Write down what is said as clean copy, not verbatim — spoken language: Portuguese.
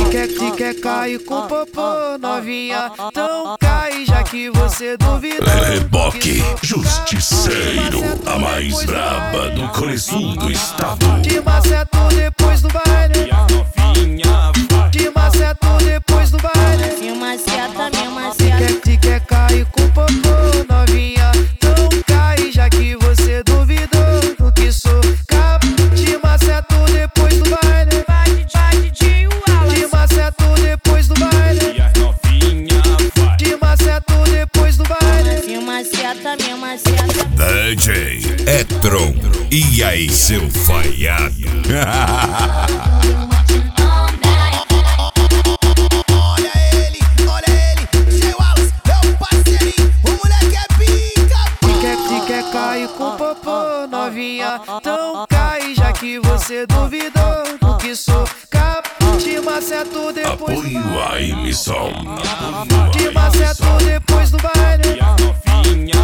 Quer cair com popô, novinha? Então cai, já que você duvidou. Reboque Justiceiro, a mais braba do Cone Sul do estado. Te maceto depois do baile. Te maceto depois do baile. Me maceta, me maceta. Quer cair com popô, novinha? Então cai, já que você duvidou do que sou capaz. Te maceto depois do baile. Te maceto depois do baile. Te maceto depois do baile. Me maceta, me maceta. DJ Etron, e aí seu falhado? Olha ele, DJ Wallace, meu parceirinho, o moleque é pica. Quer cair com popô, novinha? Então cai, já que você duvidou do que sou capaz. Te maceto depois do Apoio a baile. emissão. Te maceto depois do baile.